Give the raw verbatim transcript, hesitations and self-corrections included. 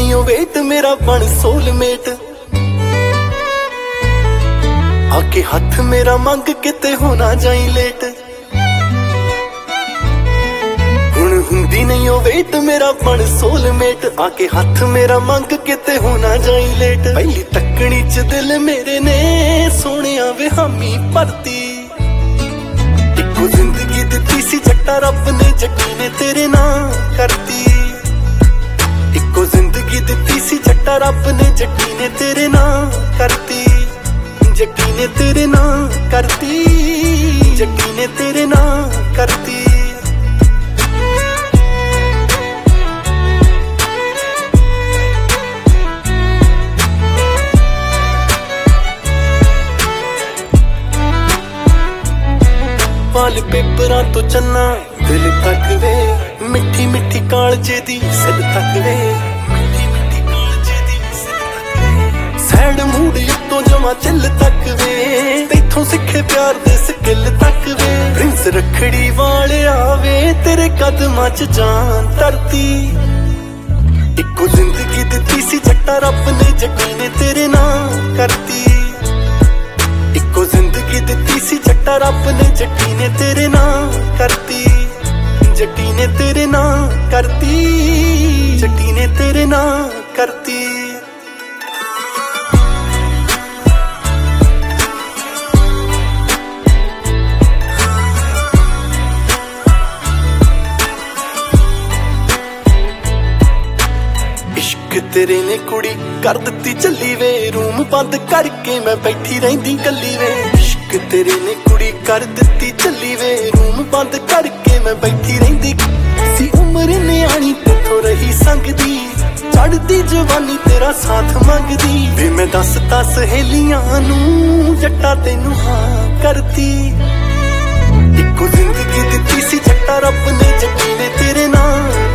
ਨਹੀਂ ਉਹ ਵੇਟ ਮੇਰਾ ਬਣ ਸੋਲਮੇਟ ਆਕੇ ਹੱਥ ਮੇਰਾ ਮੰਗ ਕਿਤੇ ਹੋਣਾ ਜਾਈ ਲੇਟ ਹੁਣ ਹੁੰਦੀ ਨਹੀਂ ਉਹ ਵੇਟ ਮੇਰਾ ਬਣ ਸੋਲਮੇਟ ਆਕੇ ਹੱਥ ਮੇਰਾ ਮੰਗ ਕਿਤੇ ਹੋਣਾ ਜਾਈ ਲੇਟ ਪਹਿਲੀ ਤੱਕਣੀ ਚ ਦਿਲ ਮੇਰੇ ਨੇ ਸੋਹਣਿਆ ਵੇ ਹਾਮੀ ਭਰਤੀ ਇੱਕੋ ਜ਼ਿੰਦਗੀ ਦਿੱਤੀ ਸੀ ਜੱਟਾ ਰੱਬ ਨੇ ਜੱਟੀ ਨੇ ਤੇਰੇ ਨਾਂ ਕਰਤੀ ਇੱਕੋ ਜ਼ਿੰਦਗੀ ਦਿੱਤੀ ਸੀ ਜੱਟਾ ਰੱਬ ਨੇ ਜੱਟੀ ਨੇ ਤੇਰੇ ਨਾਂ ਕਰਤੀ ਜੱਟੀ ਨੇ ਤੇਰੇ ਨਾਂ ਕਰਤੀ ਜੱਟੀ ਨੇ ਤੇਰੇ ਨਾਂ ਕਰਤੀ ਵਾਲ ਪੇਪਰਾਂ ਤੋਂ ਚੰਨਾ ਦਿਲ ਤੱਕ ਵੇ ਮਿੱਠੀ ਮਿੱਠੀ ਕਾਲਜੇ ਦੀ ਸਿਲ ਤੱਕ ਵੇ ਮਿੱਠੀ ਮਿੱਠੀ ਕਾਲਜੇ ਦੀ ਸਿਲ ਤੱਕ ਵੇ ਸੈਡ ਮੂਡ ਉੱਤੋਂ ਜਮਾ ਚਿੱਲ ਤੱਕ ਵੇ ਤੈਥੋਂ ਸਿੱਖੇ ਪਿਆਰ ਦੇ ਸਕਿੱਲ ਤੱਕ ਵੇ ਪ੍ਰਿੰਸ ਰੱਖੜੀ ਵਾਲਿਆ ਵੇ ਤੇਰੇ ਕਦਮਾਂ 'ਚ ਜਾਨ ਧਰਤੀ ਇੱਕੋ ਜ਼ਿੰਦਗੀ ਦਿੱਤੀ ਸੀ ਜੱਟਾ ਰੱਬ ਨੇ ਜੱਟੀ ਨੇ ਤੇਰੇ ਨਾਂ ਕਰਤੀ ਇੱਕੋ ਜ਼ਿੰਦਗੀ ਦਿੱਤੀ ਸੀ ਜੱਟਾ ਰੱਬ ਨੇ ਜੱਟੀ ਨੇ ਤੇਰੇ ਨਾਂ ਕਰਤੀ ਜੱਟੀ ਨੇ ਤੇਰੇ ਨਾਂ ਕਰਤੀ ਜੱਟੀ ਨੇ ਤੇਰੇ ਨਾਂ ਕਰਤੀ ਇਸ਼ਕ ਤੇਰੇ ਨੇ ਕੁੜੀ ਕਰ ਦਿੱਤੀ ਚੱਲੀ ਵੇ ਰੂਮ ਬੰਦ ਕਰਕੇ ਮੈਂ ਬੈਠੀ ਰਹਿੰਦੀ ਕੱਲੀ ਵੇ ਇਸ਼ਕ ਤੇਰੇ ਨੇ ਕੁੜੀ ਕਰ ਦਿੱਤੀ ਚੱਲੀ ਵੇ ਰੂਮ ਬੰਦ ਕਰਕੇ ਮੈਂ ਬੈਠੀ ਰਹਿੰਦੀ ਸੀ ਉਮਰ ਨਿਆਣੀ ਕਿੱਥੋਂ ਰਹੀ ਸੰਗਦੀ ਚੜਦੀ ਜਵਾਨੀ ਤੇਰਾ ਸਾਥ ਮੰਗਦੀ ਵੇ ਮੈਂ ਦੱਸਤਾ ਸਹੇਲੀਆਂ ਨੂੰ ਜੱਟਾ ਤੈਨੂੰ ਹਾਂ ਕਰਤੀ ਇੱਕੋ ਜ਼ਿੰਦਗੀ ਦਿੱਤੀ ਸੀ ਜੱਟਾ ਰੱਬ ਨੇ ਜੱਟੀ ਨੇ ਤੇਰੇ ਨਾਂ